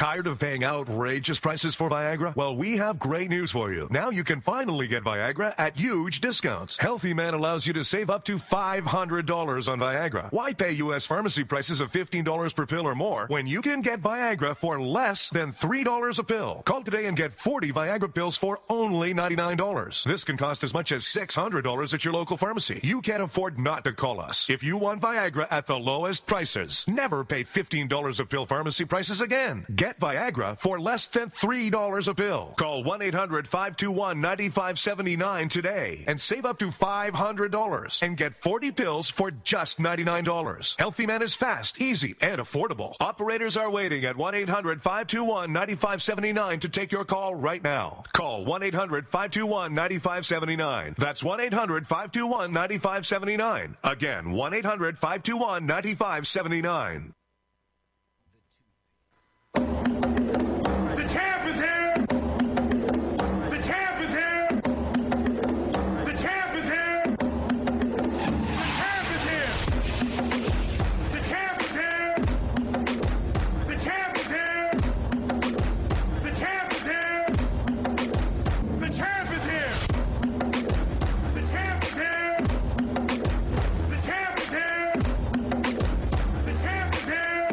Tired of paying outrageous prices for Viagra? Well, we have great news for you. Now you can finally get Viagra at huge discounts. Healthy Man allows you to save up to $500 on Viagra. Why pay U.S. pharmacy prices of $15 per pill or more when you can get Viagra for less than $3 a pill? Call today and get 40 Viagra pills for only $99. This can cost as much as $600 at your local pharmacy. You can't afford not to call us. If you want Viagra at the lowest prices, never pay $15 a pill pharmacy prices again. Get Viagra for less than $3 a pill. Call 1-800-521-9579 today and save up to $500 and get 40 pills for just $99. Healthy Man is fast, easy, and affordable. Operators are waiting at 1-800-521-9579 to take your call right now. Call 1-800-521-9579. That's 1-800-521-9579. Again, 1-800-521-9579. The champ is here! The champ is here! The champ is here! The champ is here! The champ is here! The champ is here! The champ is here! The champ is here! The champ is here! The champ is here! The champ is here!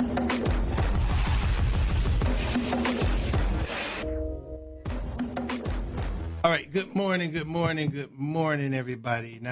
All right, good morning, everybody.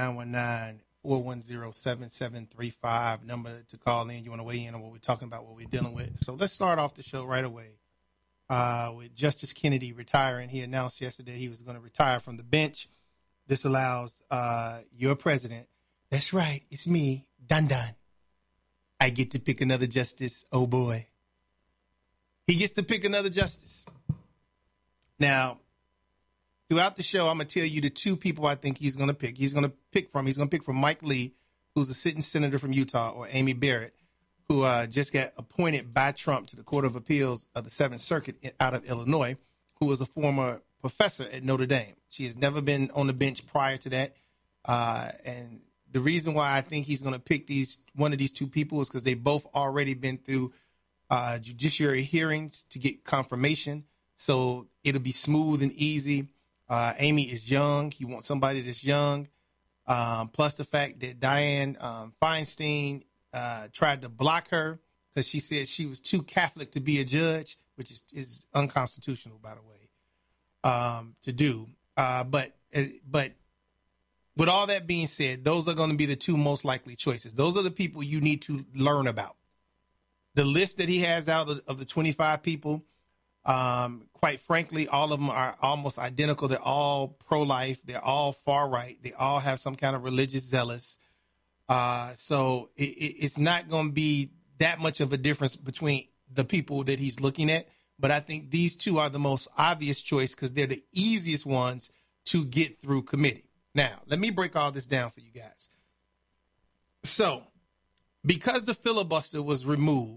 919-410-7735, number to call in. You want to weigh in on what we're talking about, what we're dealing with. So let's start off the show right away with Justice Kennedy retiring. He announced yesterday he was going to retire from the bench. This allows your president, that's right, it's me, Dun Dun. I get to pick another justice. Oh, boy. He gets to pick another justice. Now, throughout the show, I'm going to tell you the two people I think he's going to pick. He's going to pick from Mike Lee, who's a sitting senator from Utah, or Amy Barrett, who just got appointed by Trump to the Court of Appeals of the Seventh Circuit out of Illinois, who was a former professor at Notre Dame. She has never been on the bench prior to that. And the reason why I think he's going to pick one of these two people is because they both already been through judiciary hearings to get confirmation. So it'll be smooth and easy. Amy is young. He wants somebody that's young. Plus the fact that Dianne Feinstein tried to block her because she said she was too Catholic to be a judge, which is unconstitutional, by the way, to do. But with all that being said, those are going to be the two most likely choices. Those are the people you need to learn about. The list that he has out of the 25 people, quite frankly, all of them are almost identical. They're all pro-life. They're all far right. They all have some kind of religious zealous. So it's not going to be that much of a difference between the people that he's looking at. But I think these two are the most obvious choice because they're the easiest ones to get through committee. Now, let me break all this down for you guys. So, because the filibuster was removed,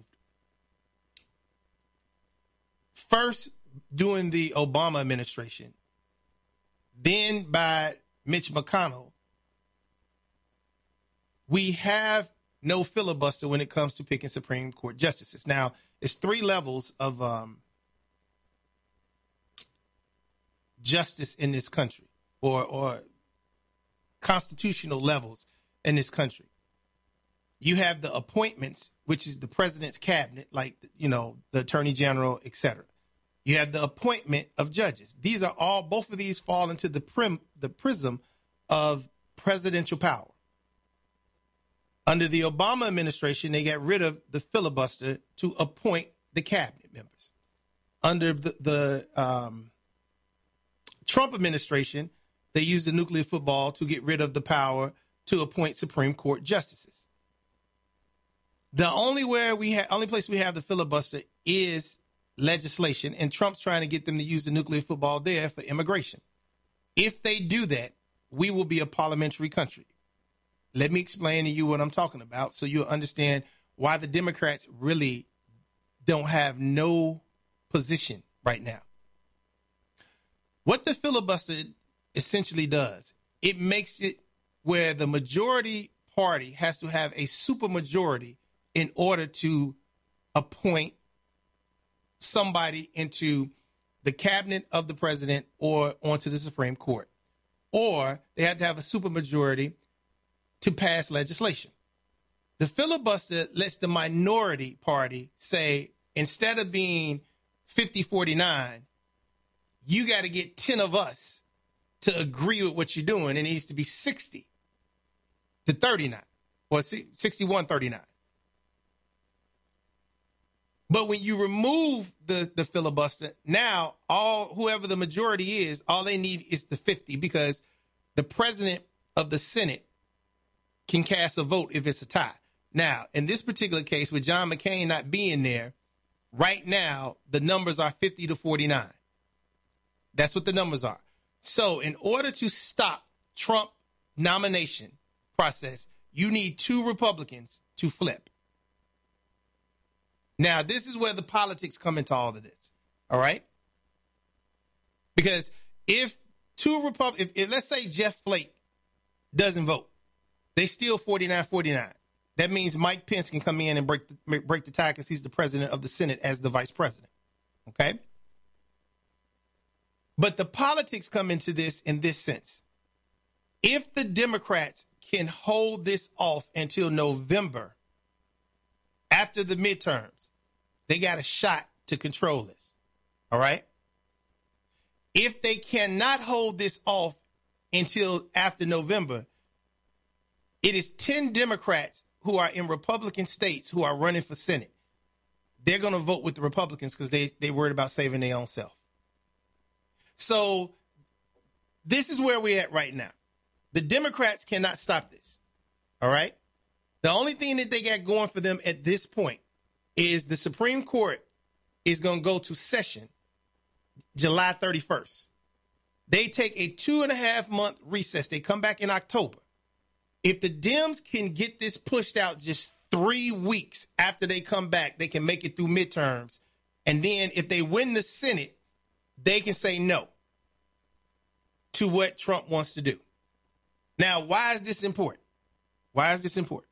first during the Obama administration, then by Mitch McConnell, we have no filibuster when it comes to picking Supreme Court justices. Now, it's three levels of justice in this country, or constitutional levels in this country. You have the appointments, which is the president's cabinet, like, the attorney general, et cetera. You have the appointment of judges. These are all, both of these fall into the prism of presidential power. Under the Obama administration, they got rid of the filibuster to appoint the cabinet members. Under the Trump administration, they used the nuclear football to get rid of the power to appoint Supreme Court justices. The only place we have the filibuster is legislation, and Trump's trying to get them to use the nuclear football there for immigration. If they do that, we will be a parliamentary country. Let me explain to you what I'm talking about so you'll understand why the Democrats really don't have no position right now. What the filibuster essentially does, it makes it where the majority party has to have a supermajority in order to appoint somebody into the cabinet of the president or onto the Supreme Court. Or they have to have a supermajority to pass legislation. The filibuster lets the minority party say, instead of being 50-49, you got to get 10 of us to agree with what you're doing. It needs to be 60 to 39 or 61-39. But when you remove the filibuster, now whoever the majority is, all they need is the 50, because the president of the Senate can cast a vote if it's a tie. Now, in this particular case, with John McCain not being there, right now, the numbers are 50-49. That's what the numbers are. So in order to stop Trump nomination process, you need 2 Republicans to flip. Now, this is where the politics come into all of this. All right? Because if 2 Republicans, if let's say Jeff Flake doesn't vote, they still 49-49. That means Mike Pence can come in and break the tie because he's the president of the Senate as the vice president. Okay? But the politics come into this in this sense. If the Democrats can hold this off until November, after the midterms, they got a shot to control this. All right? If they cannot hold this off until after November, it is 10 Democrats who are in Republican states who are running for Senate. They're going to vote with the Republicans because they worried about saving their own self. So this is where we're at right now. The Democrats cannot stop this. All right? The only thing that they got going for them at this point is the Supreme Court is going to go to session July 31st. They take a 2.5-month recess. They come back in October. If the Dems can get this pushed out just 3 weeks after they come back, they can make it through midterms. And then if they win the Senate, they can say no to what Trump wants to do. Now, why is this important? Why is this important?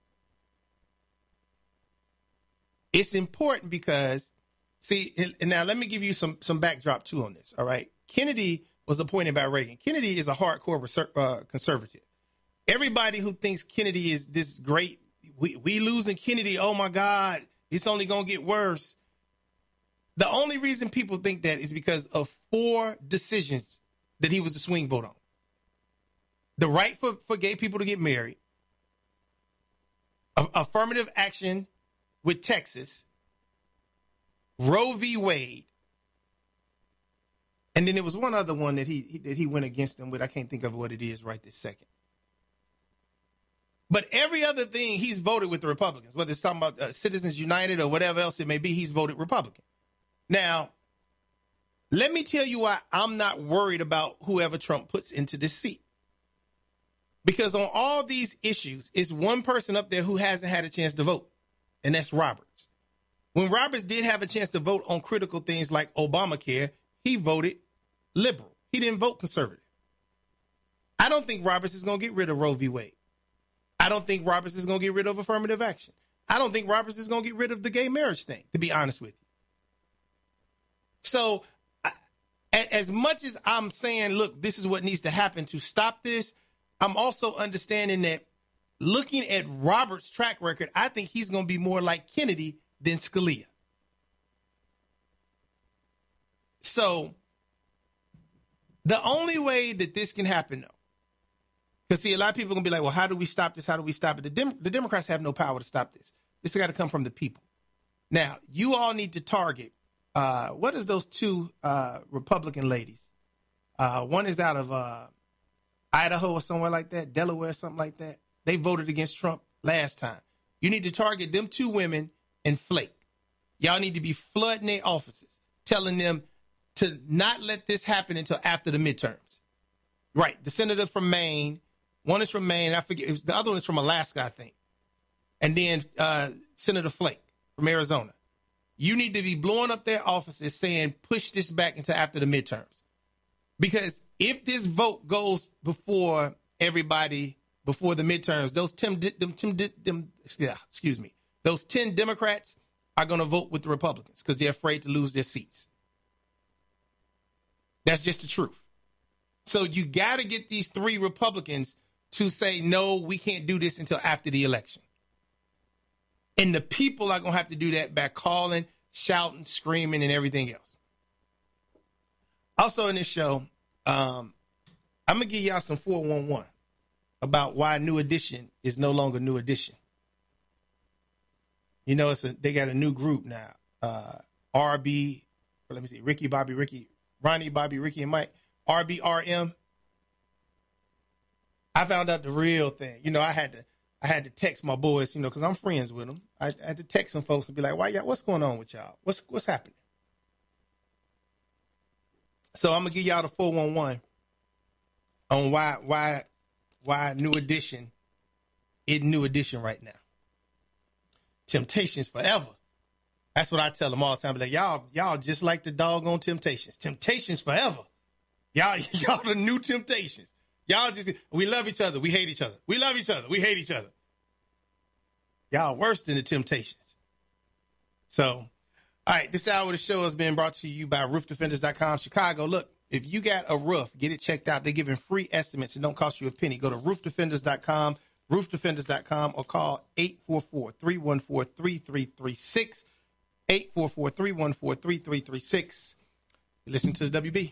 It's important because, see, and now let me give you some backdrop too on this. All right. Kennedy was appointed by Reagan. Kennedy is a hardcore conservative. Everybody who thinks Kennedy is this great, we losing Kennedy, oh my God, it's only going to get worse. The only reason people think that is because of 4 decisions that he was the swing vote on. The right for gay people to get married, affirmative action with Texas, Roe v. Wade, and then there was one other one that he went against them with. I can't think of what it is right this second. But every other thing, he's voted with the Republicans, whether it's talking about Citizens United or whatever else it may be, he's voted Republican. Now, let me tell you why I'm not worried about whoever Trump puts into this seat. Because on all these issues, it's one person up there who hasn't had a chance to vote, and that's Roberts. When Roberts did have a chance to vote on critical things like Obamacare, he voted liberal. He didn't vote conservative. I don't think Roberts is going to get rid of Roe v. Wade. I don't think Roberts is going to get rid of affirmative action. I don't think Roberts is going to get rid of the gay marriage thing, to be honest with you. So as much as I'm saying, look, this is what needs to happen to stop this, I'm also understanding that looking at Roberts' track record, I think he's going to be more like Kennedy than Scalia. So the only way that this can happen, though, because, see, a lot of people are going to be like, well, how do we stop this? How do we stop it? The Democrats have no power to stop this. This has got to come from the people. Now, you all need to target, what is those 2 Republican ladies? One is out of Idaho or somewhere like that, Delaware, something like that. They voted against Trump last time. You need to target them 2 women and Flake. Y'all need to be flooding their offices, telling them to not let this happen until after the midterms. Right. The senator from Maine. One is from Maine. I forget. The other one is from Alaska, I think. And then Senator Flake from Arizona. You need to be blowing up their offices saying, push this back until after the midterms. Because if this vote goes before everybody, before the midterms, those 10 Democrats, are going to vote with the Republicans because they're afraid to lose their seats. That's just the truth. So you got to get these 3 Republicans to say, no, we can't do this until after the election. And the people are going to have to do that by calling, shouting, screaming, and everything else. Also in this show, I'm going to give y'all some 411 about why New Edition is no longer New Edition. You know, they got a new group now. Ronnie, Bobby, Ricky, and Mike. RBRM. I found out the real thing. You know, I had to text my boys, you know, because I'm friends with them. I had to text some folks and be like, what's going on with y'all? What's happening? So I'm gonna give y'all the 411 on why New Edition is New Edition right now. Temptations forever. That's what I tell them all the time. Be like, y'all just like the doggone Temptations. Temptations forever. Y'all the new Temptations. Y'all we love each other. We hate each other. We love each other. We hate each other. Y'all worse than the Temptations. So, all right, this hour of the show has been brought to you by RoofDefenders.com. Chicago, look, if you got a roof, get it checked out. They're giving free estimates. It don't cost you a penny. Go to RoofDefenders.com, RoofDefenders.com, or call 844-314-3336. 844-314-3336. Listen to the WB.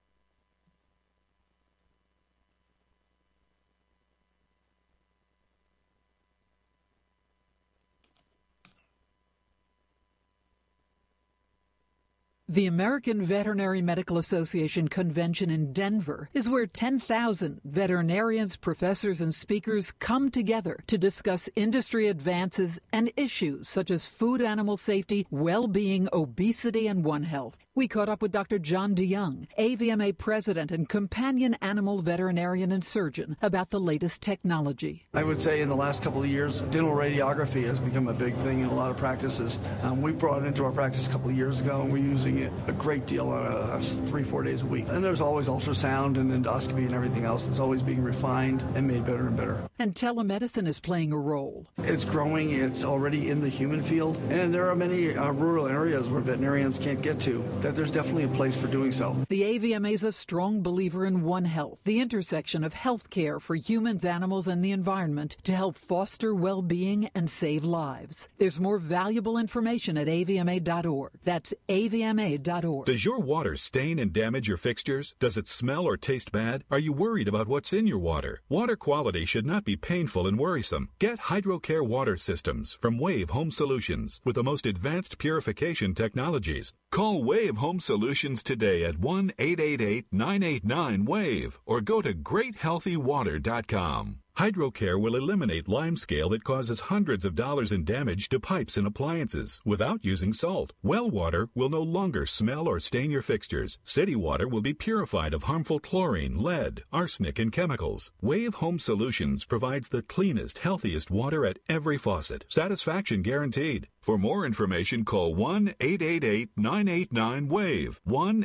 The American Veterinary Medical Association Convention in Denver is where 10,000 veterinarians, professors, and speakers come together to discuss industry advances and issues such as food animal safety, well-being, obesity, and One Health. We caught up with Dr. John DeYoung, AVMA president and companion animal veterinarian and surgeon, about the latest technology. I would say in the last couple of years, dental radiography has become a big thing in a lot of practices. We brought it into our practice a couple of years ago, and we're using it a great deal on 3-4 days a week. And there's always ultrasound and endoscopy and everything else that's always being refined and made better and better. And telemedicine is playing a role. It's growing. It's already in the human field. And there are many rural areas where veterinarians can't get to, that there's definitely a place for doing so. The AVMA is a strong believer in One Health, the intersection of health care for humans, animals, and the environment to help foster well-being and save lives. There's more valuable information at avma.org. That's avma.org. Does your water stain and damage your fixtures? Does it smell or taste bad? Are you worried about what's in your water? Water quality should not be painful and worrisome. Get HydroCare water systems from Wave Home Solutions with the most advanced purification technologies. Call Wave Home Solutions today at 1-888-989-WAVE or go to GreatHealthyWater.com. HydroCare will eliminate limescale that causes hundreds of dollars in damage to pipes and appliances without using salt. Well water will no longer smell or stain your fixtures. City water will be purified of harmful chlorine, lead, arsenic, and chemicals. Wave Home Solutions provides the cleanest, healthiest water at every faucet. Satisfaction guaranteed. For more information, call 1-888-989-WAVE,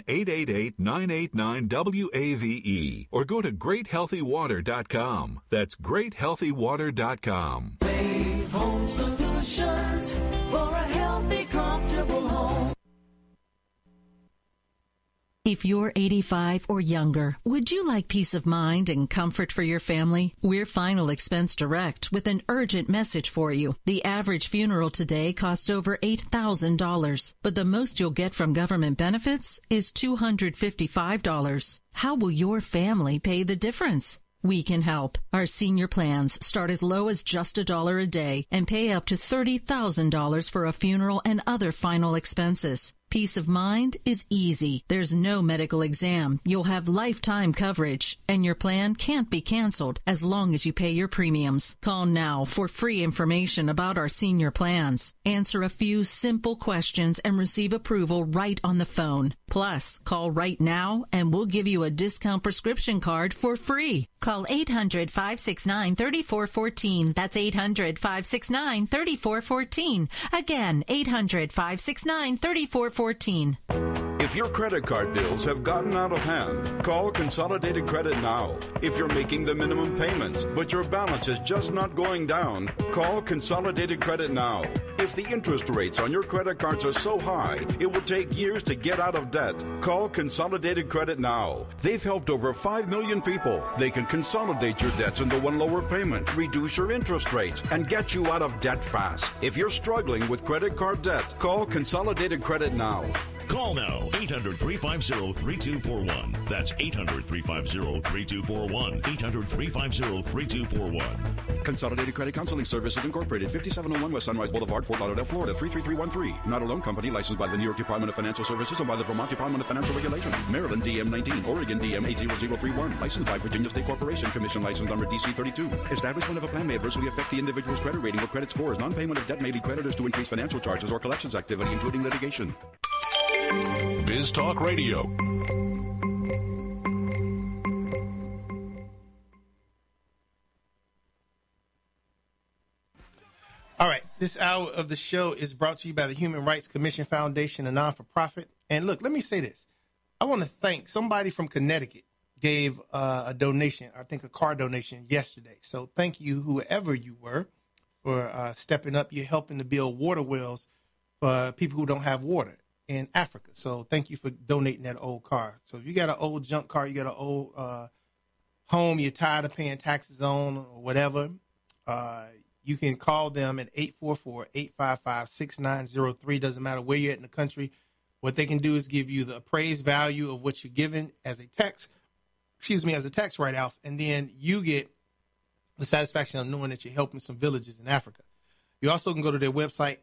1-888-989-WAVE, or go to GreatHealthyWater.com. That's GreatHealthyWater.com. Wave Home Solutions for a healthy, comfortable home. If you're 85 or younger, would you like peace of mind and comfort for your family? We're Final Expense Direct with an urgent message for you. The average funeral today costs over $8,000, but the most you'll get from government benefits is $255. How will your family pay the difference? We can help. Our senior plans start as low as just $1 a day and pay up to $30,000 for a funeral and other final expenses. Peace of mind is easy. There's no medical exam. You'll have lifetime coverage, and your plan can't be canceled as long as you pay your premiums. Call now for free information about our senior plans. Answer a few simple questions and receive approval right on the phone. Plus, call right now and we'll give you a discount prescription card for free. Call 800-569-3414. That's 800-569-3414. Again, 800-569-3414. If your credit card bills have gotten out of hand, call Consolidated Credit now. If you're making the minimum payments, but your balance is just not going down, call Consolidated Credit now. If the interest rates on your credit cards are so high, it will take years to get out of debt. Call Consolidated Credit now. They've helped over 5 million people. They can consolidate your debts into one lower payment, reduce your interest rates, and get you out of debt fast. If you're struggling with credit card debt, call Consolidated Credit now. Call now, 800-350-3241. That's 800-350-3241. 800-350-3241. Consolidated Credit Counseling Services Incorporated, 5701 West Sunrise Boulevard, Fort Lauderdale, Florida, 33313. Not a loan company licensed by the New York Department of Financial Services and by the Vermont Department of Financial Regulation. Maryland DM 19, Oregon DM 80031. Licensed by Virginia State Corporation. Commission license number DC 32. Establishment of a plan may adversely affect the individual's credit rating or credit scores. Non-payment of debt may lead creditors to increase financial charges or collections activity, including litigation. Biz Talk Radio. All right, this hour of the show is brought to you by the Human Rights Commission Foundation, a non-for-profit. And look, let me say this. I want to thank somebody from Connecticut gave a donation, I think a car donation yesterday. So thank you, whoever you were, for stepping up. You're helping to build water wells for people who don't have water in Africa. So thank you for donating that old car. So if you got an old junk car, you got an old home you're tired of paying taxes on or whatever, you can call them at 844-855-6903. Doesn't matter where you're at in the country. What they can do is give you the appraised value of what you're given as a tax write-off, and then you get the satisfaction of knowing that you're helping some villages in Africa. You also can go to their website,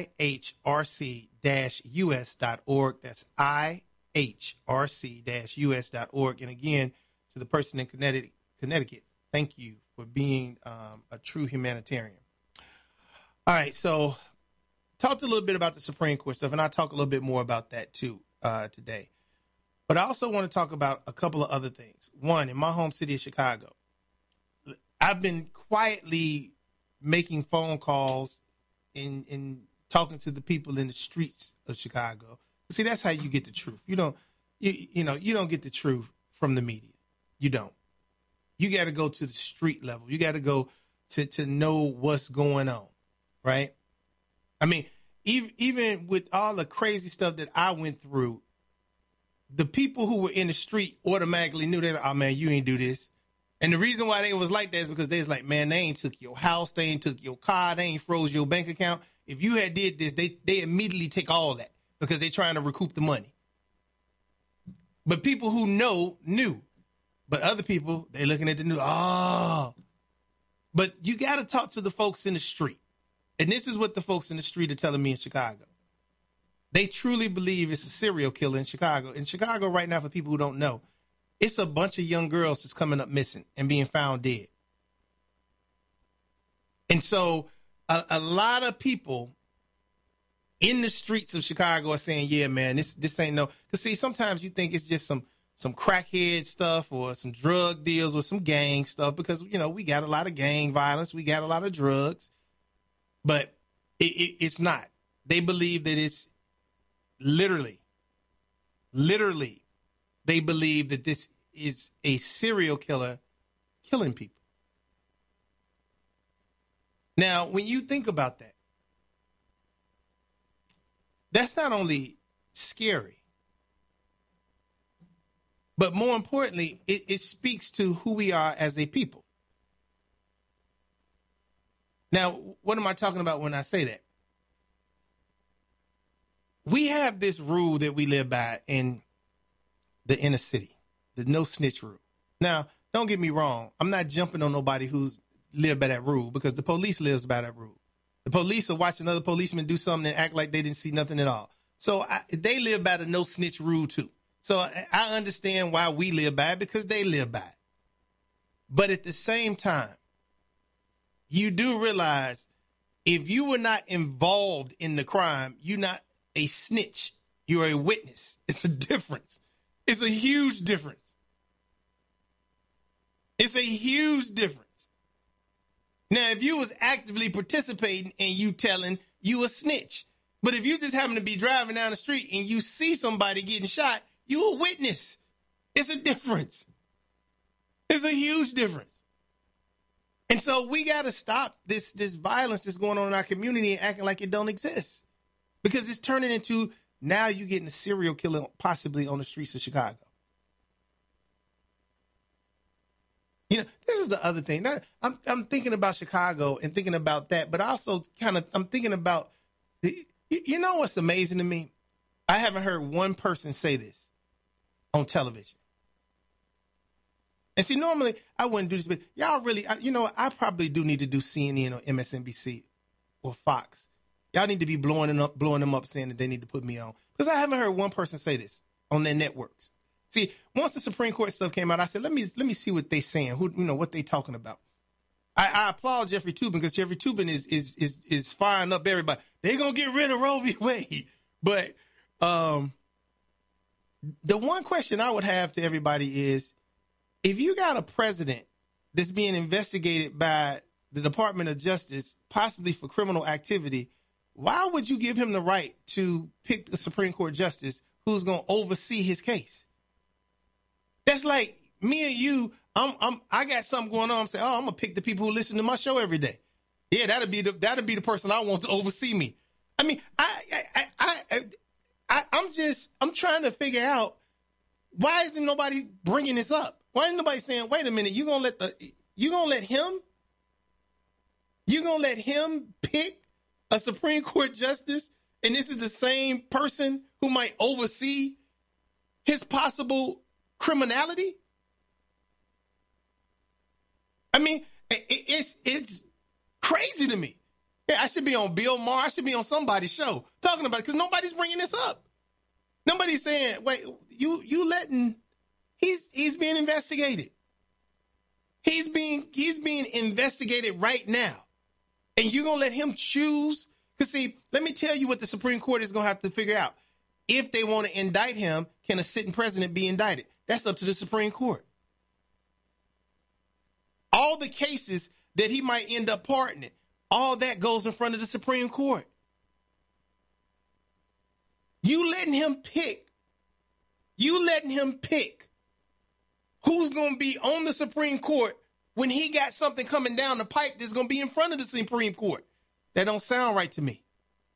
ihrc-us.org. That's ihrc-us.org. And again, to the person in Connecticut, thank you for being a true humanitarian. All right, so talked a little bit about the Supreme Court stuff, and I'll talk a little bit more about that too today. But I also want to talk about a couple of other things. One, in my home city of Chicago, I've been quietly making phone calls and talking to the people in the streets of Chicago. See, that's how you get the truth. You don't get the truth from the media. You don't. You got to go to the street level. You got to go to know what's going on, right? I mean, even with all the crazy stuff that I went through, the people who were in the street automatically knew that, oh, man, you ain't do this. And the reason why they was like that is because they was like, man, they ain't took your house, they ain't took your car, they ain't froze your bank account. If you had did this, they immediately take all that because they trying to recoup the money. But people who knew. But other people, they looking at the news. Oh. But you got to talk to the folks in the street. And this is what the folks in the street are telling me in Chicago. They truly believe it's a serial killer in Chicago. In Chicago right now, for people who don't know, it's a bunch of young girls that's coming up missing and being found dead. And so a lot of people in the streets of Chicago are saying, yeah, man, this ain't no. Because, see, sometimes you think it's just some crackhead stuff or some drug deals or some gang stuff because, you know, we got a lot of gang violence. We got a lot of drugs. But it's not. They believe that it's literally, they believe that this is a serial killer killing people. Now, when you think about that, that's not only scary, but more importantly, it speaks to who we are as a people. Now, what am I talking about when I say that? We have this rule that we live by in the inner city, the no snitch rule. Now, don't get me wrong. I'm not jumping on nobody who's lived by that rule because the police lives by that rule. The police will watch another policeman do something and act like they didn't see nothing at all. So they live by the no snitch rule too. So I understand why we live by it because they live by it. But at the same time, you do realize if you were not involved in the crime, you're not a snitch. You're a witness. It's a difference. It's a huge difference. It's a huge difference. Now, if you was actively participating and you telling, you a snitch. But if you just happen to be driving down the street and you see somebody getting shot, you're a witness. It's a difference. It's a huge difference. And so we got to stop this violence that's going on in our community and acting like it don't exist. Because it's turning into, now you're getting a serial killer possibly on the streets of Chicago. You know, this is the other thing. I'm thinking about Chicago and thinking about that, but also I'm thinking about, you know what's amazing to me? I haven't heard one person say this on television. And see, normally I wouldn't do this, but y'all really, I probably do need to do CNN or MSNBC or Fox. Y'all need to be blowing them up saying that they need to put me on. Because I haven't heard one person say this on their networks. See, once the Supreme Court stuff came out, I said, let me see what they saying, what they talking about. I applaud Jeffrey Toobin because Jeffrey Toobin is firing up everybody. They're going to get rid of Roe v. Wade. But the one question I would have to everybody is, if you got a president that's being investigated by the Department of Justice, possibly for criminal activity, why would you give him the right to pick the Supreme Court justice who's going to oversee his case? That's like me and you. I got something going on. I'm saying, I'm gonna pick the people who listen to my show every day. Yeah, that'll be the person I want to oversee me. I mean, I'm trying to figure out, why isn't nobody bringing this up? Why isn't nobody saying, wait a minute, you gonna let him pick a Supreme Court justice, and this is the same person who might oversee his possible criminality? I mean, it's crazy to me. Yeah, I should be on Bill Maher. I should be on somebody's show talking about it, because nobody's bringing this up. Nobody's saying, wait, you letting, he's being investigated. He's being investigated right now. And you're going to let him choose? Because see, let me tell you what the Supreme Court is going to have to figure out. If they want to indict him, can a sitting president be indicted? That's up to the Supreme Court. All the cases that he might end up pardoning, all that goes in front of the Supreme Court. You letting him pick who's going to be on the Supreme Court when he got something coming down the pipe that's going to be in front of the Supreme Court. That don't sound right to me.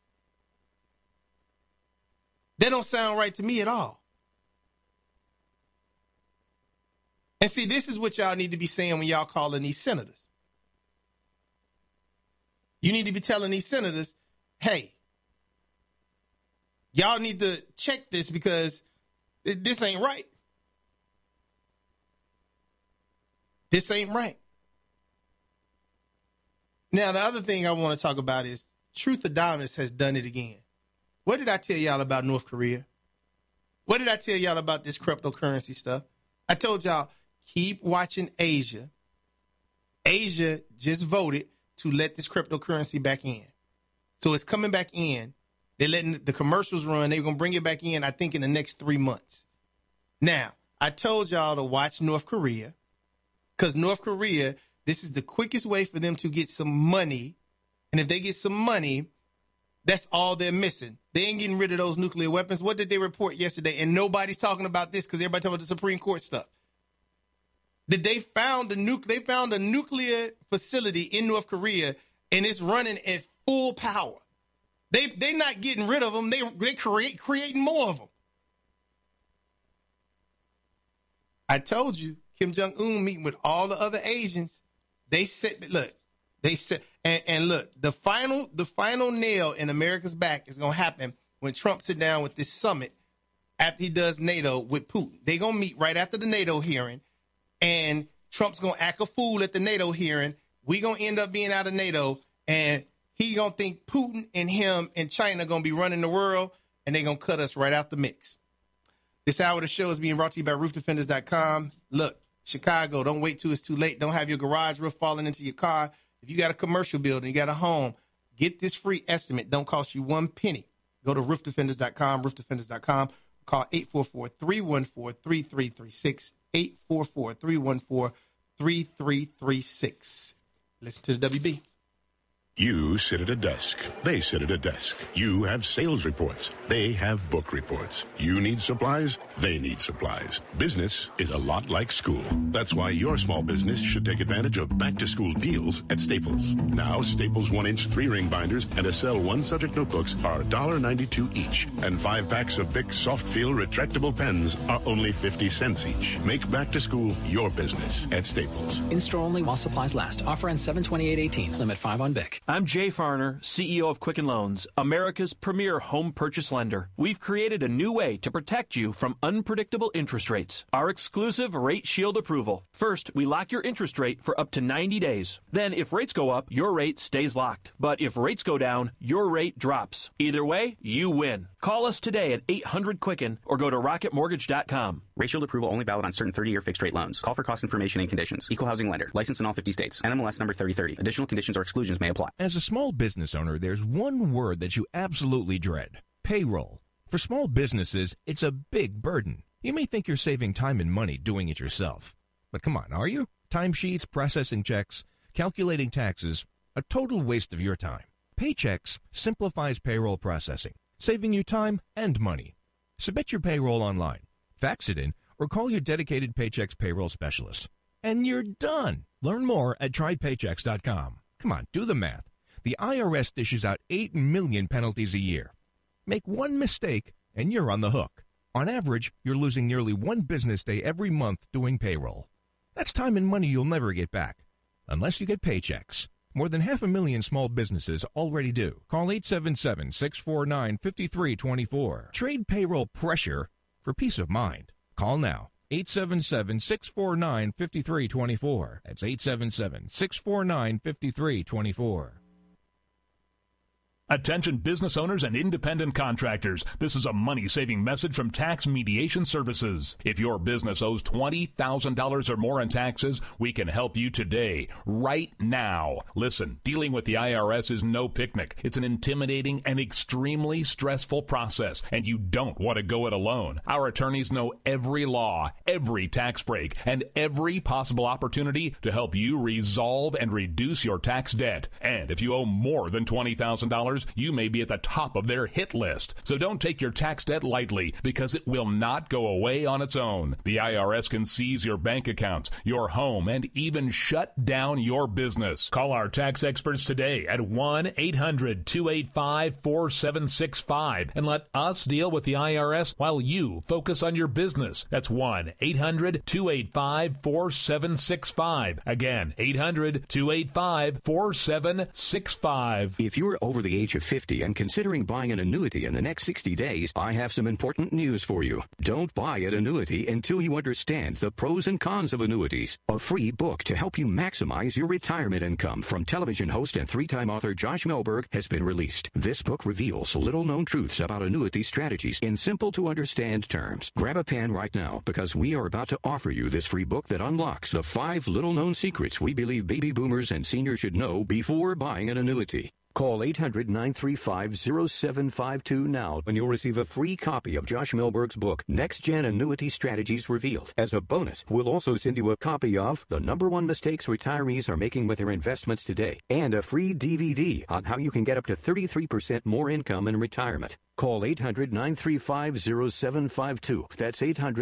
That don't sound right to me at all. And see, this is what y'all need to be saying when y'all calling these senators. You need to be telling these senators, hey, y'all need to check this because this ain't right. This ain't right. Now, the other thing I want to talk about is Truthadamus has done it again. What did I tell y'all about North Korea? What did I tell y'all about this cryptocurrency stuff? I told y'all, keep watching Asia. Asia just voted to let this cryptocurrency back in. So it's coming back in. They're letting the commercials run. They're going to bring it back in, I think, in the next 3 months. Now, I told y'all to watch North Korea, because North Korea, this is the quickest way for them to get some money. And if they get some money, that's all they're missing. They ain't getting rid of those nuclear weapons. What did they report yesterday? And nobody's talking about this because everybody talking about the Supreme Court stuff. That they found a nuclear facility in North Korea, and it's running at full power. They're not getting rid of them. They creating more of them. I told you, Kim Jong-un meeting with all the other Asians. They said, look, the final nail in America's back is going to happen when Trump sit down with this summit after he does NATO with Putin. They're going to meet right after the NATO hearing, and Trump's going to act a fool at the NATO hearing. We're going to end up being out of NATO, and he going to think Putin and him and China going to be running the world, and they're going to cut us right out the mix. This hour of the show is being brought to you by RoofDefenders.com. Look, Chicago, don't wait till it's too late. Don't have your garage roof falling into your car. If you got a commercial building, you got a home, get this free estimate. Don't cost you one penny. Go to RoofDefenders.com, RoofDefenders.com. Call 844-314-3336, 844-314-3336. Listen to the WB. You sit at a desk. They sit at a desk. You have sales reports. They have book reports. You need supplies. They need supplies. Business is a lot like school. That's why your small business should take advantage of back-to-school deals at Staples. Now, Staples 1-inch 3-ring binders and Acel 1-subject notebooks are $1.92 each. And 5 packs of Bic Soft Feel retractable pens are only 50 cents each. Make back-to-school your business at Staples. In-store only while supplies last. Offer ends 7/28/18. Limit 5 on Bic. I'm Jay Farner, CEO of Quicken Loans, America's premier home purchase lender. We've created a new way to protect you from unpredictable interest rates. Our exclusive Rate Shield approval. First, we lock your interest rate for up to 90 days. Then, if rates go up, your rate stays locked. But if rates go down, your rate drops. Either way, you win. Call us today at 800-QUICKEN or go to rocketmortgage.com. Rate Shield approval only valid on certain 30-year fixed-rate loans. Call for cost information and conditions. Equal housing lender. Licensed in all 50 states. NMLS number 3030. Additional conditions or exclusions may apply. As a small business owner, there's one word that you absolutely dread: payroll. For small businesses, it's a big burden. You may think you're saving time and money doing it yourself. But come on, are you? Timesheets, processing checks, calculating taxes, a total waste of your time. Paychex simplifies payroll processing, saving you time and money. Submit your payroll online, fax it in, or call your dedicated Paychex payroll specialist. And you're done. Learn more at trypaychex.com. Come on, do the math. The IRS dishes out 8 million penalties a year. Make one mistake, and you're on the hook. On average, you're losing nearly 1 business day every month doing payroll. That's time and money you'll never get back, unless you get Paychex. More than 500,000 small businesses already do. Call 877-649-5324. Trade payroll pressure for peace of mind. Call now. 877-649-5324. That's 877-649-5324. Attention business owners and independent contractors. This is a money-saving message from Tax Mediation Services. If your business owes $20,000 or more in taxes, we can help you today, right now. Listen, dealing with the IRS is no picnic. It's an intimidating and extremely stressful process, and you don't want to go it alone. Our attorneys know every law, every tax break, and every possible opportunity to help you resolve and reduce your tax debt. And if you owe more than $20,000, you may be at the top of their hit list. So don't take your tax debt lightly, because it will not go away on its own. The IRS can seize your bank accounts, your home, and even shut down your business. Call our tax experts today at 1-800-285-4765 and let us deal with the IRS while you focus on your business. That's 1-800-285-4765. Again, 800-285-4765. If you're over the age of 50 and considering buying an annuity in the next 60 days, I have some important news for you. Don't buy an annuity until you understand the pros and cons of annuities. A free book to help you maximize your retirement income from television host and 3-time author Josh Melberg has been released. This book reveals little-known truths about annuity strategies in simple-to-understand terms. Grab a pen right now, because we are about to offer you this free book that unlocks the 5 little-known secrets we believe baby boomers and seniors should know before buying an annuity. Call 800-935-0752 now, and you'll receive a free copy of Josh Melberg's book, Next Gen Annuity Strategies Revealed. As a bonus, we'll also send you a copy of The #1 Mistakes Retirees Are Making with Their Investments Today, and a free DVD on how you can get up to 33% more income in retirement. Call 800-935-0752. That's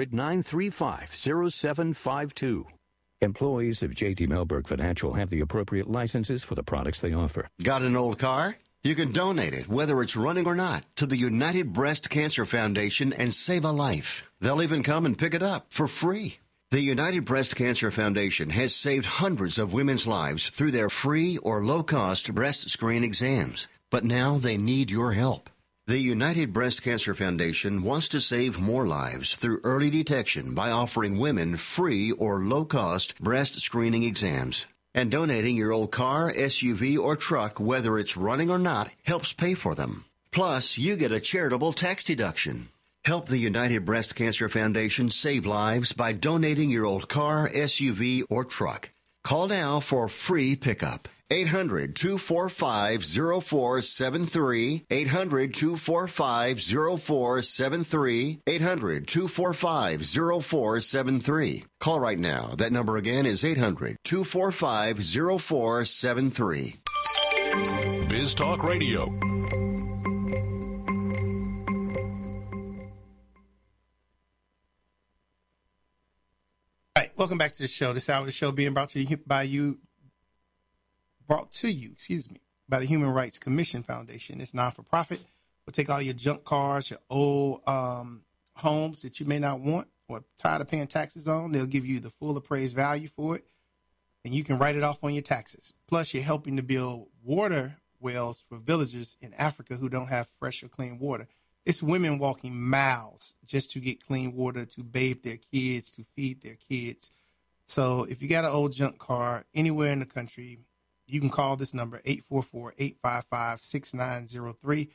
800-935-0752. Employees of J.D. Melberg Financial have the appropriate licenses for the products they offer. Got an old car? You can donate it, whether it's running or not, to the United Breast Cancer Foundation and save a life. They'll even come and pick it up for free. The United Breast Cancer Foundation has saved hundreds of women's lives through their free or low-cost breast screen exams. But now they need your help. The United Breast Cancer Foundation wants to save more lives through early detection by offering women free or low-cost breast screening exams. And donating your old car, SUV, or truck, whether it's running or not, helps pay for them. Plus, you get a charitable tax deduction. Help the United Breast Cancer Foundation save lives by donating your old car, SUV, or truck. Call now for free pickup. 800-245-0473. 800-245-0473. 800-245-0473. Call right now. That number again is 800-245-0473. News Talk Radio. All right, welcome back to the show. This hour of the show being brought to you by the Human Rights Commission Foundation. It's non-for-profit. We'll take all your junk cars, your old homes that you may not want or tired of paying taxes on. They'll give you the full appraised value for it, and you can write it off on your taxes. Plus, you're helping to build water wells for villagers in Africa who don't have fresh or clean water. It's women walking miles just to get clean water, to bathe their kids, to feed their kids. So if you got an old junk car anywhere in the country, you can call this number, 844-855-6903,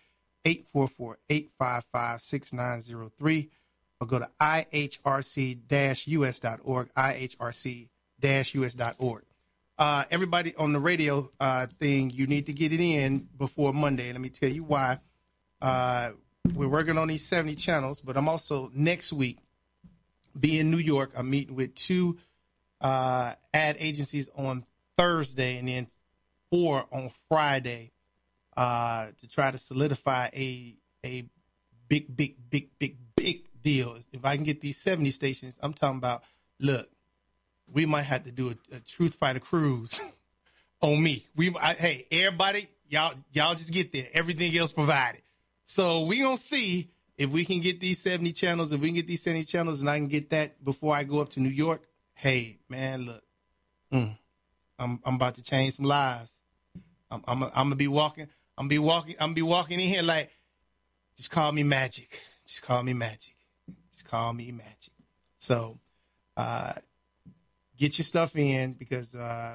844-855-6903, or go to ihrc-us.org, ihrc-us.org. Everybody on the radio thing, you need to get it in before Monday. Let me tell you why. We're working on these 70 channels, but I'm also next week be in New York. I'm meeting with 2 ad agencies on Thursday and then 4 on Friday to try to solidify a big deal. If I can get these 70 stations, I'm talking about, look, we might have to do a Truth Fighter cruise on me. Hey, everybody, y'all just get there. Everything else provided. So we gonna see if we can get these 70 channels. If we can get these 70 channels, and I can get that before I go up to New York. Hey, man, look, I'm about to change some lives. I'm gonna be walking. I'm gonna be walking in here like, just call me Magic. Just call me Magic. Just call me Magic. So, get your stuff in because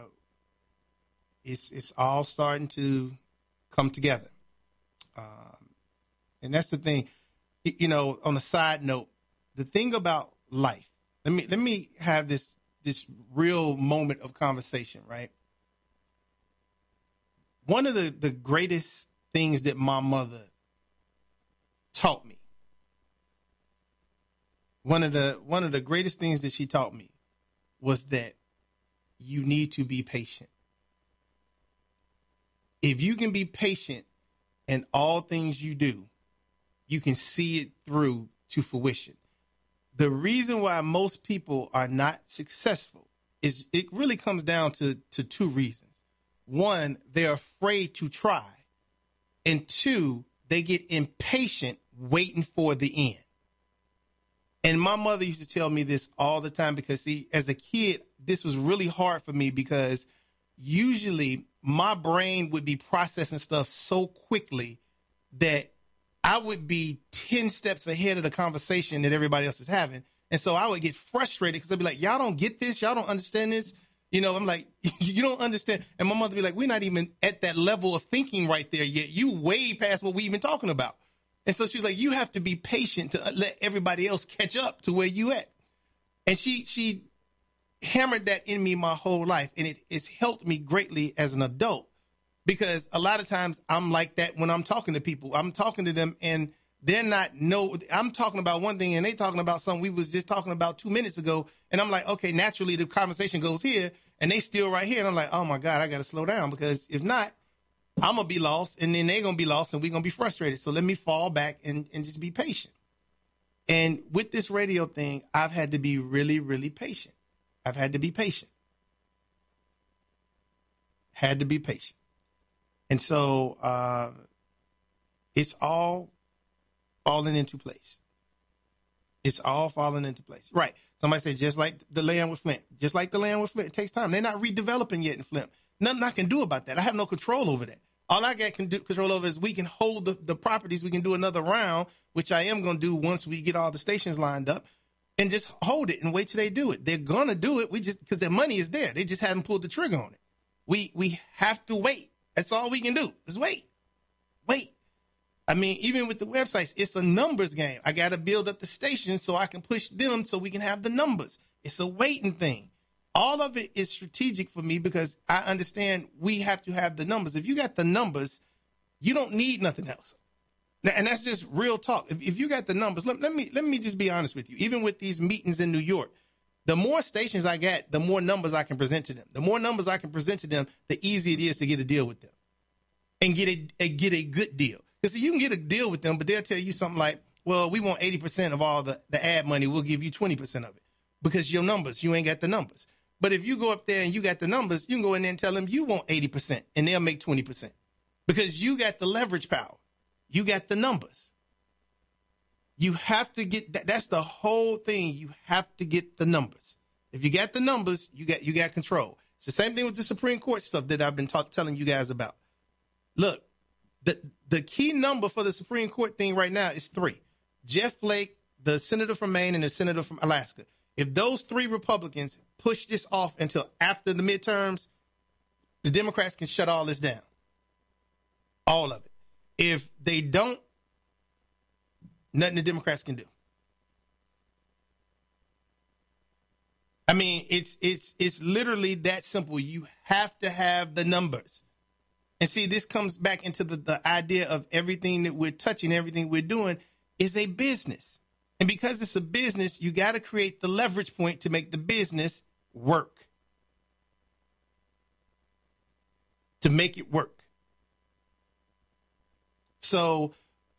it's all starting to come together. And that's the thing, you know, on a side note, the thing about life, let me have this real moment of conversation, right? One of the greatest things that my mother taught me, one of the greatest things that she taught me was that you need to be patient. If you can be patient in all things you do, you can see it through to fruition. The reason why most people are not successful is it really comes down to 2 reasons. 1, they're afraid to try. And 2, they get impatient waiting for the end. And my mother used to tell me this all the time because, see, as a kid, this was really hard for me because usually my brain would be processing stuff so quickly that I would be 10 steps ahead of the conversation that everybody else is having. And so I would get frustrated because I'd be like, y'all don't get this. Y'all don't understand this. You know, I'm like, you don't understand. And my mother would be like, we're not even at that level of thinking right there yet. You way past what we even talking about. And so she was like, you have to be patient to let everybody else catch up to where you at. And she hammered that in me my whole life. And it's helped me greatly as an adult. Because a lot of times I'm like that when I'm talking to people. I'm talking to them and I'm talking about one thing and they talking about something we was just talking about 2 minutes ago. And I'm like, okay, naturally the conversation goes here and they still right here. And I'm like, oh my God, I got to slow down because if not, I'm going to be lost and then they're going to be lost and we're going to be frustrated. So let me fall back and just be patient. And with this radio thing, I've had to be really, really patient. I've had to be patient. Had to be patient. And so it's all falling into place. It's all falling into place. Right. Somebody said, just like the land with Flint. Just like the land with Flint. It takes time. They're not redeveloping yet in Flint. Nothing I can do about that. I have no control over that. All I got control over is we can hold the properties. We can do another round, which I am going to do once we get all the stations lined up, and just hold it and wait till they do it. They're going to do it. We just, because their money is there. They just haven't pulled the trigger on it. We have to wait. That's all we can do is wait. Wait. I mean, even with the websites, it's a numbers game. I got to build up the stations so I can push them so we can have the numbers. It's a waiting thing. All of it is strategic for me because I understand we have to have the numbers. If you got the numbers, you don't need nothing else. And that's just real talk. If you got the numbers, let me just be honest with you. Even with these meetings in New York, the more stations I got, the more numbers I can present to them. The more numbers I can present to them, the easier it is to get a deal with them. and get a good deal. Because you can get a deal with them, but they'll tell you something like, well, we want 80% of all the ad money. We'll give you 20% of it because your numbers, you ain't got the numbers. But if you go up there and you got the numbers, you can go in there and tell them you want 80% and they'll make 20% because you got the leverage power. You got the numbers. You have to get that. That's the whole thing. You have to get the numbers. If you got the numbers, you got control. It's the same thing with the Supreme Court stuff that I've been telling you guys about. Look, the key number for the Supreme Court thing right now is 3. Jeff Flake, the senator from Maine, and the senator from Alaska. If those 3 Republicans push this off until after the midterms, the Democrats can shut all this down. All of it. If they don't, nothing the Democrats can do. I mean, it's literally that simple. You have to have the numbers. And see, this comes back into the idea of everything that we're touching, everything we're doing is a business. And because it's a business, you got to create the leverage point to make the business work. To make it work. So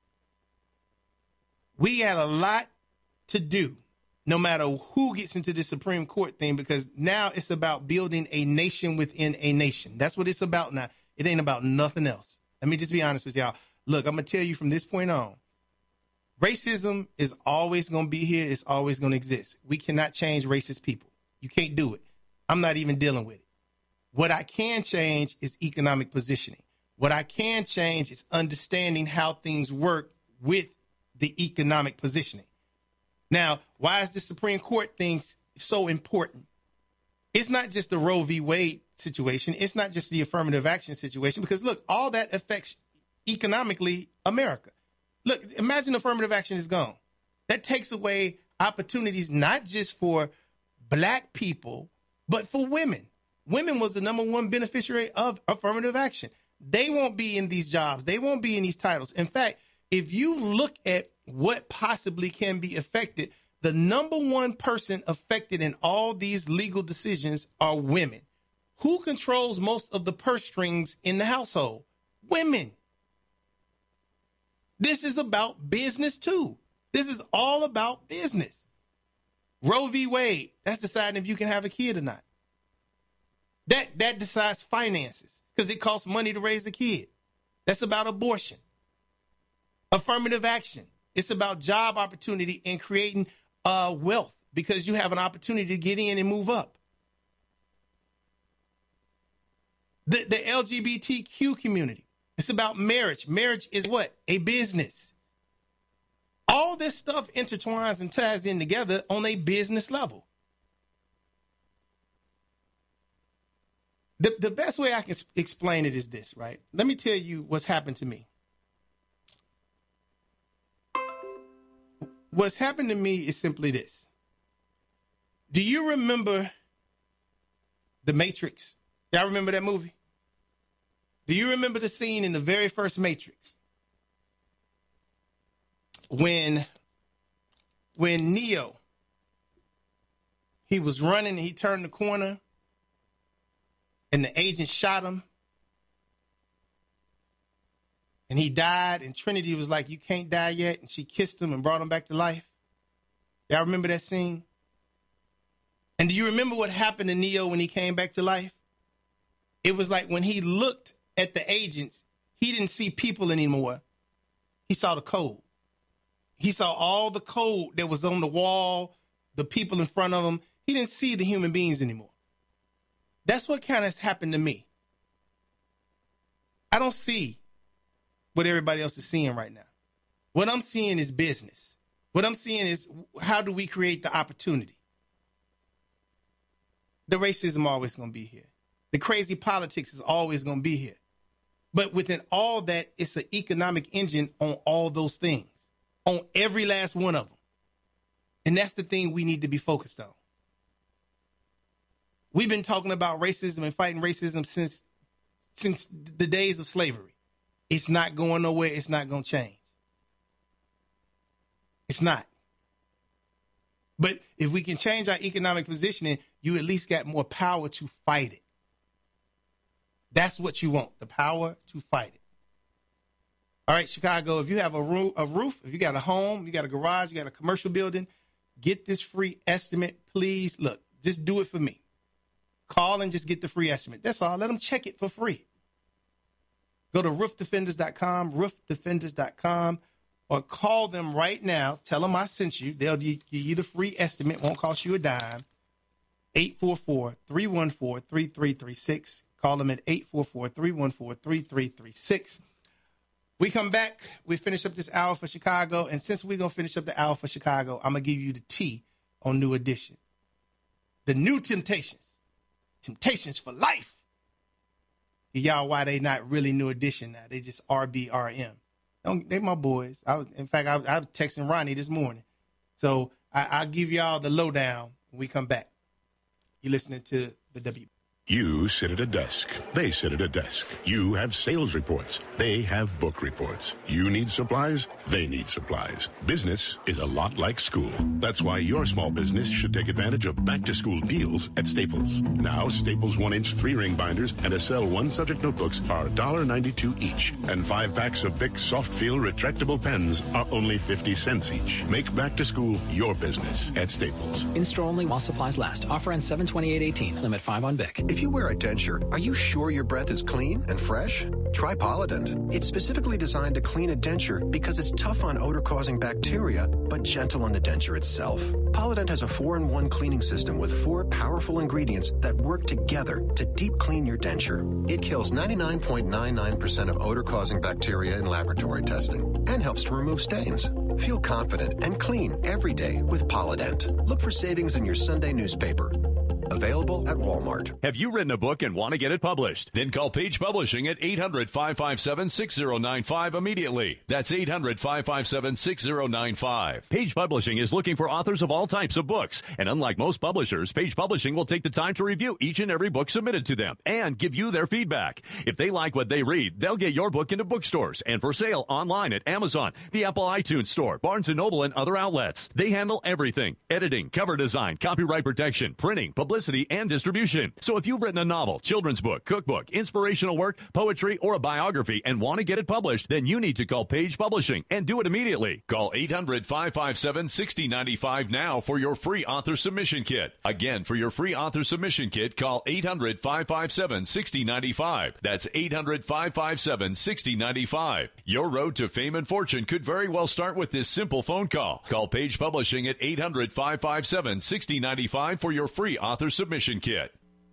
we got a lot to do, no matter who gets into the Supreme Court thing, because now it's about building a nation within a nation. That's what it's about now. It ain't about nothing else. Let me just be honest with y'all. Look, I'm going to tell you from this point on, racism is always going to be here. It's always going to exist. We cannot change racist people. You can't do it. I'm not even dealing with it. What I can change is economic positioning. What I can change is understanding how things work with the economic positioning. Now, why is the Supreme Court thing so important? It's not just the Roe v. Wade situation. It's not just the affirmative action situation, because look, all that affects economically America. Look, imagine affirmative action is gone. That takes away opportunities, not just for black people, but for women. Women was the number 1 beneficiary of affirmative action. They won't be in these jobs. They won't be in these titles. In fact, if you look at what possibly can be affected, the number 1 person affected in all these legal decisions are women. Who controls most of the purse strings in the household? Women. This is about business too. This is all about business. Roe v. Wade, that's deciding if you can have a kid or not. That decides finances because it costs money to raise a kid. That's about abortion. Affirmative action. It's about job opportunity and creating wealth because you have an opportunity to get in and move up. The LGBTQ community. It's about marriage. Marriage is what? A business. All this stuff intertwines and ties in together on a business level. The best way I can explain it is this, right? Let me tell you what's happened to me. What's happened to me is simply this. Do you remember The Matrix? Y'all remember that movie? Do you remember the scene in the very first Matrix? When Neo, he was running and he turned the corner and the agent shot him and he died, and Trinity was like, "You can't die yet," and she kissed him and brought him back to life. Y'all remember that scene? And do you remember what happened to Neo when he came back to life? It was like when he looked at the agents, he didn't see people anymore. He saw the code. He saw all the code that was on the wall, the people in front of him. He didn't see the human beings anymore. That's what kind of happened to me. I don't see what everybody else is seeing right now. What I'm seeing is business. What I'm seeing is how do we create the opportunity? The racism always going to be here. The crazy politics is always going to be here. But within all that, it's an economic engine on all those things, on every last one of them. And that's the thing we need to be focused on. We've been talking about racism and fighting racism since the days of slavery. It's not going nowhere. It's not going to change. It's not. But if we can change our economic positioning, you at least got more power to fight it. That's what you want, the power to fight it. All right, Chicago, if you have a roof, if you got a home, you got a garage, you got a commercial building, get this free estimate, please. Look, just do it for me. Call and just get the free estimate. That's all. Let them check it for free. Go to roofdefenders.com, or call them right now. Tell them I sent you. They'll give you the free estimate. Won't cost you a dime. 844-314-3336. Call them at 844-314-3336. We come back. We finish up this hour for Chicago. And since we're going to finish up the hour for Chicago, I'm going to give you the T on New Edition. The New Temptations. Temptations for life. Y'all, why they not really New Edition now? They just RBRM. They my boys. I was texting Ronnie this morning. So I'll give y'all the lowdown when we come back. You're listening to the W. You sit at a desk. They sit at a desk. You have sales reports. They have book reports. You need supplies. They need supplies. Business is a lot like school. That's why your small business should take advantage of back-to-school deals at Staples. Now, Staples 1-inch 3-ring binders and Acel 1-subject notebooks are $1.92 each. And 5 packs of Bic Soft Feel retractable pens are only 50 cents each. Make back-to-school your business at Staples. In store only while supplies last. Offer ends 7/28/18. Limit 5 on Bic. If you wear a denture, are you sure your breath is clean and fresh? Try Polident. It's specifically designed to clean a denture because it's tough on odor-causing bacteria, but gentle on the denture itself. Polident has a 4-in-1 cleaning system with 4 powerful ingredients that work together to deep clean your denture. It kills 99.99% of odor-causing bacteria in laboratory testing and helps to remove stains. Feel confident and clean every day with Polident. Look for savings in your Sunday newspaper. Available at Walmart. Have you written a book and want to get it published? Then call Page Publishing at 800-557-6095 immediately. That's 800-557-6095. Page Publishing is looking for authors of all types of books. And unlike most publishers, Page Publishing will take the time to review each and every book submitted to them and give you their feedback. If they like what they read, they'll get your book into bookstores and for sale online at Amazon, the Apple iTunes Store, Barnes & Noble, and other outlets. They handle everything: editing, cover design, copyright protection, printing, publicity, and distribution. So if you've written a novel, children's book, cookbook, inspirational work, poetry, or a biography and want to get it published, then you need to call Page Publishing and do it immediately. Call 800-557-6095 now for your free author submission kit. Again, for your free author submission kit, call 800-557-6095. That's 800-557-6095. Your road to fame and fortune could very well start with this simple phone call. Call Page Publishing at 800-557-6095 for your free author submission kit.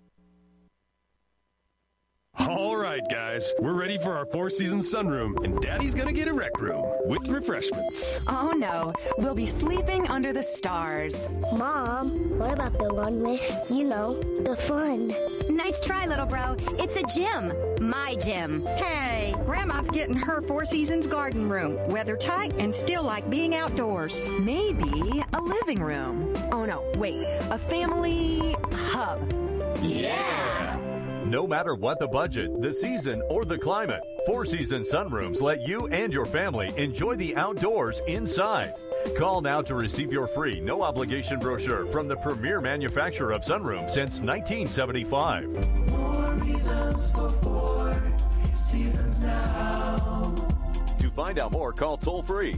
All right, guys, we're ready for our Four Seasons sunroom, and Daddy's gonna get a rec room with refreshments. Oh no, we'll be sleeping under the stars. Mom, what about the one with, the fun? Nice try, little bro. It's a gym. My gym. Hey, Grandma's getting her Four Seasons garden room. Weather tight and still like being outdoors. Maybe a living room. Oh no, wait, a family hub. Yeah! No matter what the budget, the season, or the climate, Four Seasons Sunrooms let you and your family enjoy the outdoors inside. Call now to receive your free, no-obligation brochure from the premier manufacturer of sunrooms since 1975. More reasons for Four Seasons now. To find out more, call toll-free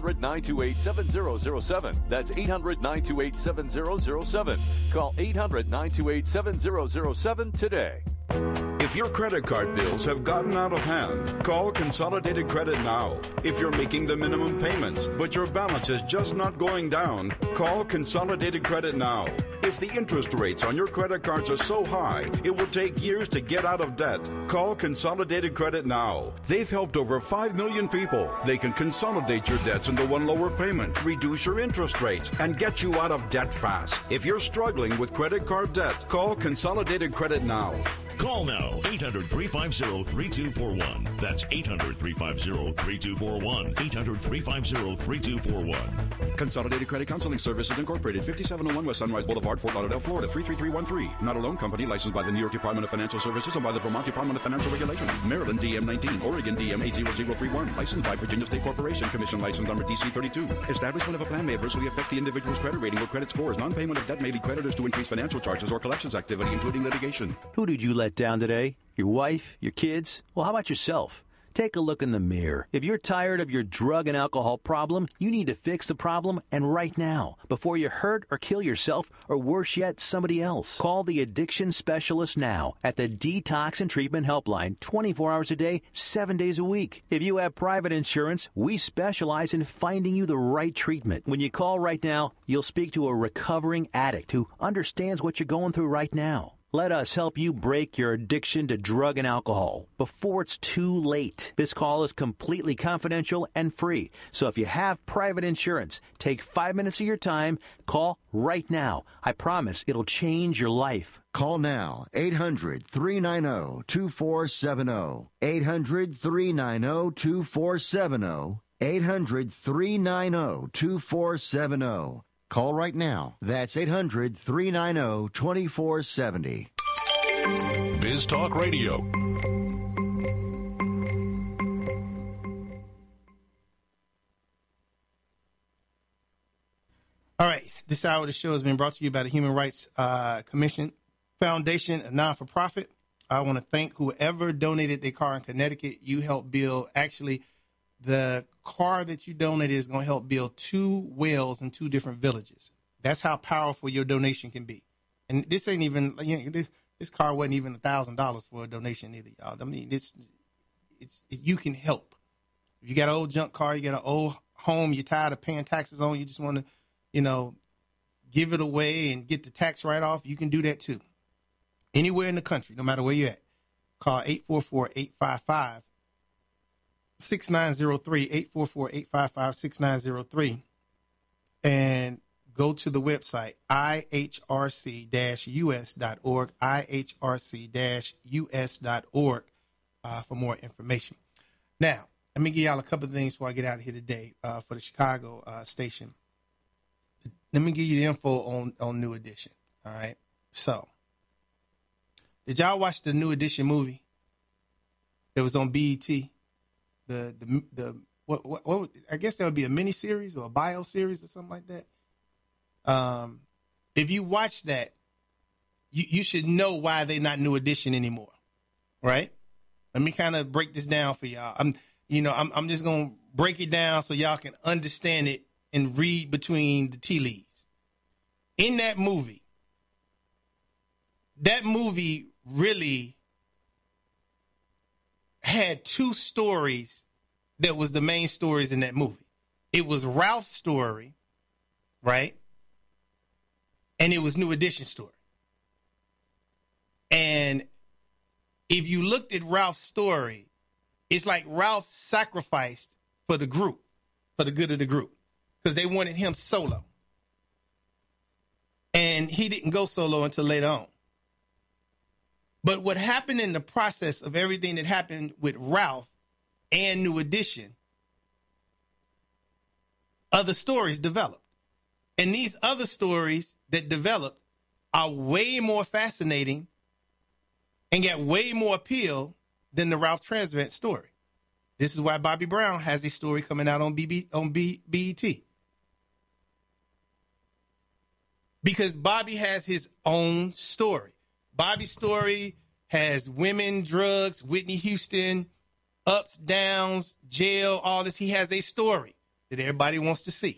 800-928-7007. That's 800-928-7007. Call 800-928-7007 today. If your credit card bills have gotten out of hand, call Consolidated Credit now. If you're making the minimum payments, but your balance is just not going down, call Consolidated Credit now. If the interest rates on your credit cards are so high, it will take years to get out of debt, call Consolidated Credit now. They've helped over 5 million people. They can consolidate your debts into one lower payment, reduce your interest rates, and get you out of debt fast. If you're struggling with credit card debt, call Consolidated Credit now. Call now, 800-350-3241. That's 800-350-3241. 800-350-3241. Consolidated Credit Counseling Services Incorporated, 5701 West Sunrise Boulevard, Fort Lauderdale, Florida, 33313. Not a loan company licensed by the New York Department of Financial Services and by the Vermont Department of Financial Regulation. Maryland DM 19, Oregon DM 80031. Licensed by Virginia State Corporation. Commission license number DC 32. Establishment of a plan may adversely affect the individual's credit rating or credit scores. Non-payment of debt may lead creditors to increase financial charges or collections activity, including litigation. Who did you let down today? Your wife? Your kids? Well, how about yourself? Take a look in the mirror. If you're tired of your drug and alcohol problem, you need to fix the problem, and right now, before you hurt or kill yourself, or worse yet, somebody else. Call the addiction specialist now at the Detox and Treatment Helpline, 24 hours a day, 7 days a week. If you have private insurance, we specialize in finding you the right treatment. When you call right now, you'll speak to a recovering addict who understands what you're going through right now. Let us help you break your addiction to drug and alcohol before it's too late. This call is completely confidential and free. So if you have private insurance, take 5 minutes of your time. Call right now. I promise it'll change your life. Call now, 800-390-2470. 800-390-2470. 800-390-2470. Call right now. That's 800-390-2470. Biz Talk Radio. All right. This hour of the show has been brought to you by the Human Rights Commission Foundation, a non-for-profit. I want to thank whoever donated their car in Connecticut. You helped build, actually, the car that you donated is going to help build 2 wells in 2 different villages. That's how powerful your donation can be. And this ain't even, this car wasn't even $1,000 for a donation either, y'all. I mean, you can help. If you got an old junk car, you got an old home, you're tired of paying taxes on, you just want to, give it away and get the tax write-off, you can do that too. Anywhere in the country, no matter where you're at. Call 844-855-6903, 844-855-6903, and go to the website, ihrc-us.org, ihrc-us.org, for more information. Now, let me give y'all a couple of things before I get out of here today for the Chicago station. Let me give you the info on New Edition, all right? So, did y'all watch the New Edition movie that was on BET? What I guess that would be a mini series or a bio series or something like that. If you watch that, you should know why they're not New Edition anymore, right? Let me kind of break this down for y'all. I'm just gonna break it down so y'all can understand it and read between the tea leaves. In that movie really had 2 stories that was the main stories in that movie. It was Ralph's story, right? And it was New Edition's story. And if you looked at Ralph's story, it's like Ralph sacrificed for the group, for the good of the group, because they wanted him solo. And he didn't go solo until later on. But what happened in the process of everything that happened with Ralph and New Edition, other stories developed. And these other stories that developed are way more fascinating and got way more appeal than the Ralph Tresvant story. This is why Bobby Brown has a story coming out on BET. Because Bobby has his own story. Bobby's story has women, drugs, Whitney Houston, ups, downs, jail, all this. He has a story that everybody wants to see.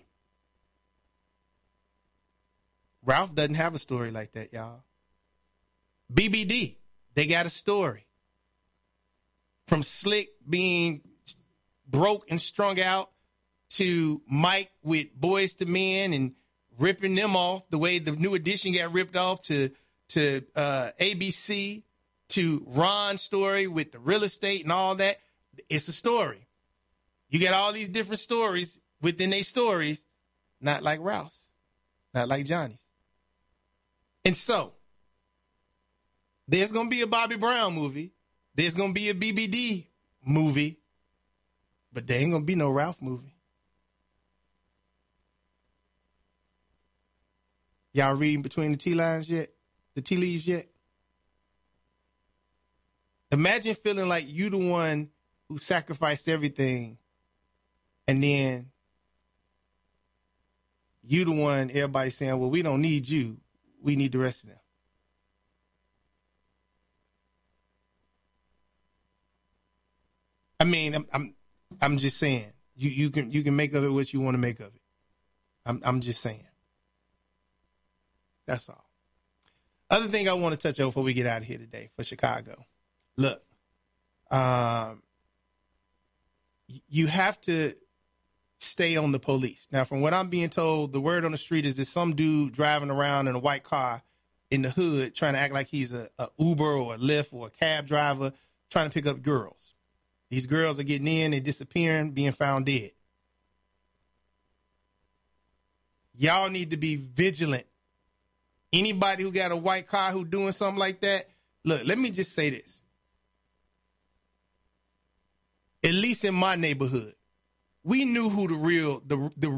Ralph doesn't have a story like that, y'all. BBD, they got a story. From Slick being broke and strung out to Mike with Boys to Men and ripping them off the way the New Edition got ripped off, to ABC, to Ron's story with the real estate and all that. It's a story. You got all these different stories within their stories, not like Ralph's, not like Johnny's. And so, there's going to be a Bobby Brown movie. There's going to be a BBD movie. But there ain't going to be no Ralph movie. Y'all reading between the tea lines yet? The tea leaves yet? Imagine feeling like you the one who sacrificed everything, and then you the one everybody saying, well, we don't need you. We need the rest of them. mean, I'm just saying. You can make of it what you want to make of it. I'm just saying. That's all. Other thing I want to touch on before we get out of here today for Chicago. Look, you have to stay on the police. Now, from what I'm being told, the word on the street is there's some dude driving around in a white car in the hood trying to act like he's a Uber or a Lyft or a cab driver trying to pick up girls. These girls are getting in and disappearing, being found dead. Y'all need to be vigilant. Anybody who got a white car who doing something like that, look, let me just say this. At least in my neighborhood, we knew who the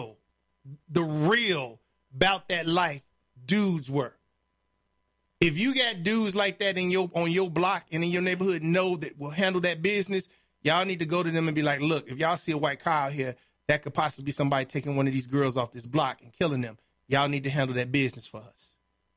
real about that life dudes were. If you got dudes like that on your block and in your neighborhood know that will handle that business, y'all need to go to them and be like, look, if y'all see a white car out here, that could possibly be somebody taking one of these girls off this block and killing them. Y'all need to handle that business for us.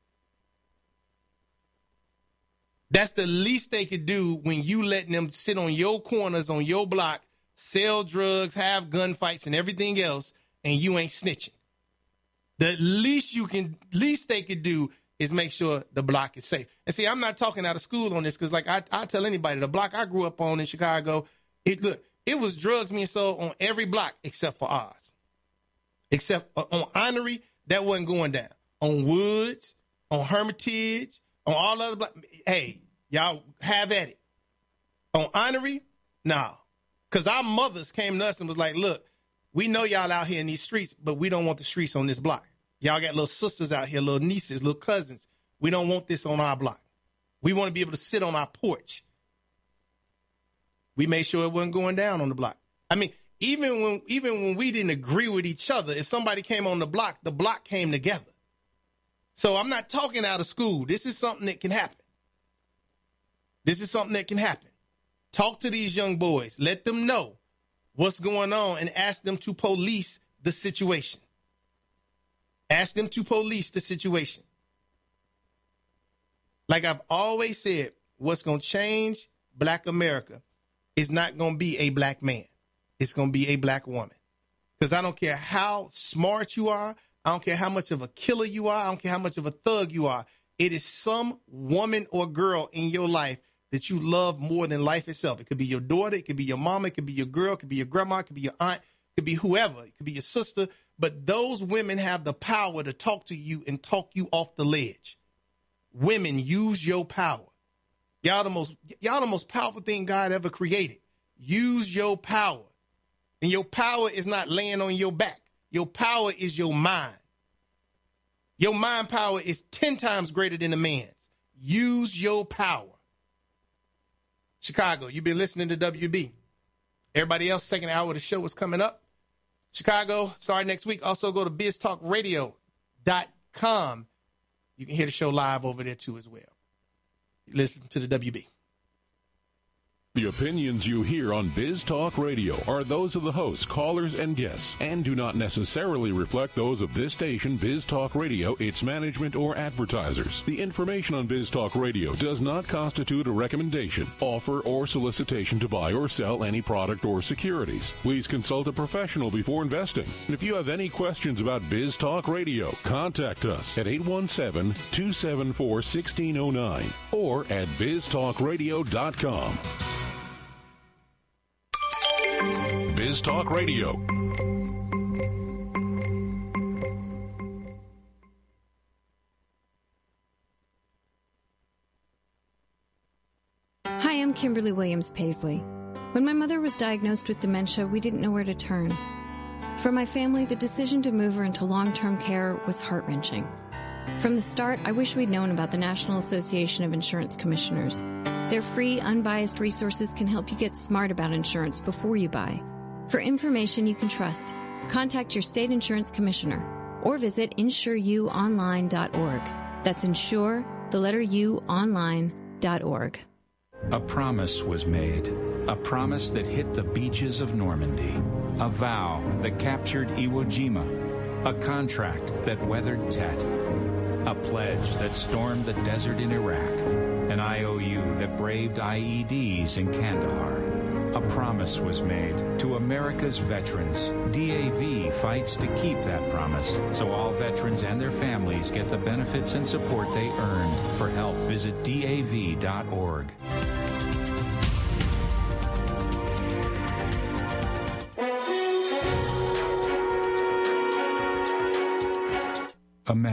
That's the least they could do when you letting them sit on your corners, on your block, sell drugs, have gunfights and everything else, and you ain't snitching. The least they could do is make sure the block is safe. And see, I'm not talking out of school on this because, like, I tell anybody, the block I grew up on in Chicago, it was drugs being sold on every block except for ours. Except on Honorary, that wasn't going down. On Woods, on Hermitage, on all other blocks, hey, y'all have at it. On Honorary, nah. Because our mothers came to us and was like, look, we know y'all out here in these streets, but we don't want the streets on this block. Y'all got little sisters out here, little nieces, little cousins. We don't want this on our block. We want to be able to sit on our porch. We made sure it wasn't going down on the block. I mean, even when we didn't agree with each other, if somebody came on the block came together. So I'm not talking out of school. This is something that can happen. Talk to these young boys. Let them know what's going on and ask them to police the situation. Like I've always said, what's going to change Black America is not going to be a black man. It's going to be a black woman. Because I don't care how smart you are. I don't care how much of a killer you are. I don't care how much of a thug you are. It is some woman or girl in your life that you love more than life itself. It could be your daughter. It could be your mama. It could be your girl. It could be your grandma. It could be your aunt. It could be whoever. It could be your sister. But those women have the power to talk to you and talk you off the ledge. Women, use your power. Y'all the most powerful thing God ever created. Use your power. And your power is not laying on your back. Your power is your mind. Your mind power is 10 times greater than a man's. Use your power. Chicago, you've been listening to WB. Everybody else, second hour of the show is coming up. Chicago, starting next week. Also go to biztalkradio.com. You can hear the show live over there too as well. Listen to the WB. The opinions you hear on Biz Talk Radio are those of the hosts, callers, and guests, and do not necessarily reflect those of this station, Biz Talk Radio, its management, or advertisers. The information on Biz Talk Radio does not constitute a recommendation, offer, or solicitation to buy or sell any product or securities. Please consult a professional before investing. And if you have any questions about Biz Talk Radio, contact us at 817-274-1609 or at biztalkradio.com. Biz Talk Radio. Hi, I'm Kimberly Williams Paisley. When my mother was diagnosed with dementia, we didn't know where to turn. For my family, the decision to move her into long-term care was heart-wrenching. From the start, I wish we'd known about the National Association of Insurance Commissioners. Their free, unbiased resources can help you get smart about insurance before you buy. For information you can trust, contact your state insurance commissioner or visit insureyouonline.org. That's insure.online.org. A promise was made, a promise that hit the beaches of Normandy, a vow that captured Iwo Jima, a contract that weathered Tet, a pledge that stormed the desert in Iraq, an IOU that braved IEDs in Kandahar, A promise was made to America's veterans. DAV fights to keep that promise, so all veterans and their families get the benefits and support they earned. For help, visit DAV.org.